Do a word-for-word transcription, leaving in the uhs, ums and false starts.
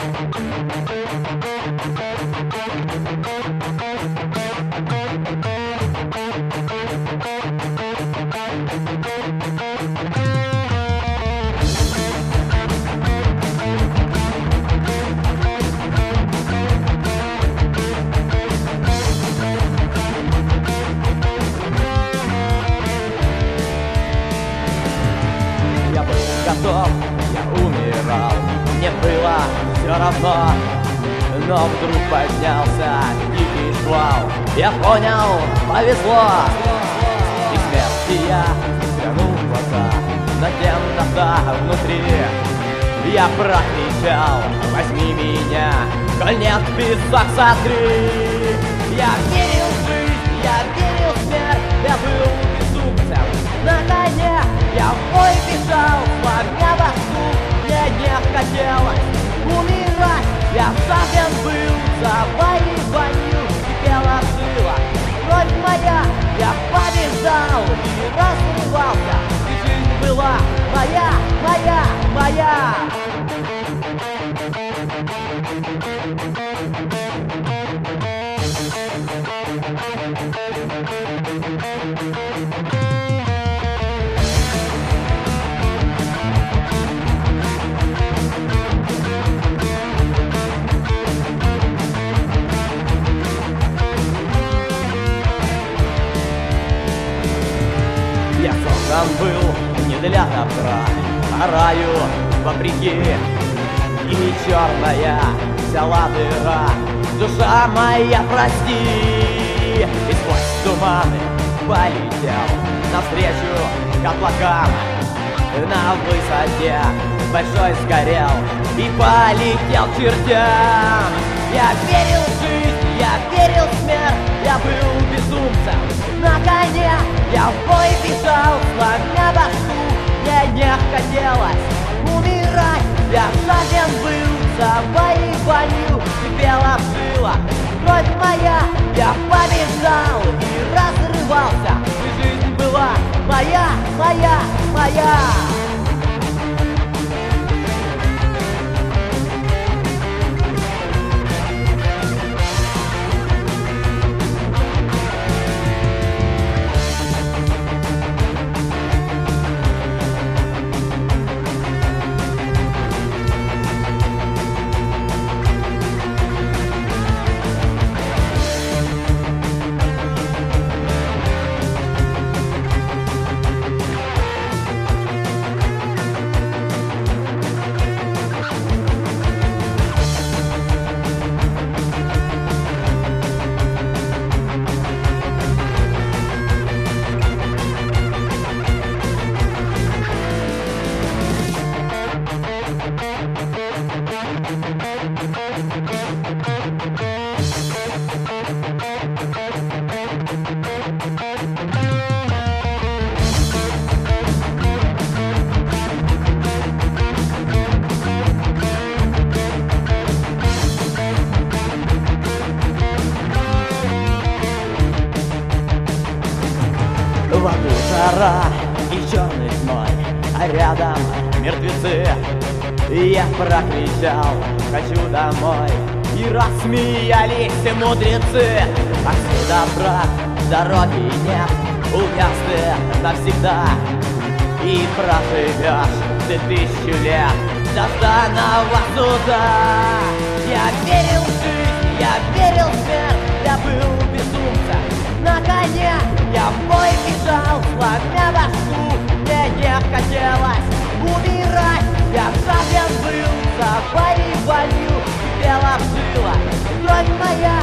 Я был готов, я умирал, мне было все равно. Но вдруг поднялся дикий шквал. Я понял, повезло. И смерти я взглянул в глаза, на темнота внутри. Я прокричал: возьми меня, коль нет песок сотри. Я верил в жизнь, я верил в смерть, я был безумцем на коне. Я в бой бежал, сломя башку, мне не хотелось умирать. Я сам был завоеванию, кипела жила кровь моя. Я побеждал и разрывался, и жизнь была моя, моя, моя. Я создан был не для добра, а раю вопреки. И черная взяла дыра, душа моя, прости. И сквозь туманы полетел навстречу к облакам. На высоте большой сгорел и полетел к чертям. Я верил в жизнь, я верил в смерть, я был безумцем на коне. Я в бой бежал, сломя башку, мне не хотелось умирать. Я жаден был завоеванию, кипела в жилах кровь моя. Я побеждал и разрывался, и жизнь была моя, моя, моя. Вокруг жара и черный зной, а рядом мертвецы. Я прокричал: хочу домой. И рассмеялись мудрецы. Отсюда, брат, дороги нет, увяз ты навсегда. И проживешь ты тысячу лет до жданного суда. Я верил в жизнь, я верил в смерть, я был безумцем на коне. Я в бой бежал, сломя башку, мне не хотелось умирать. Я жаден был завоеванию, кипела в жилах кровь моя.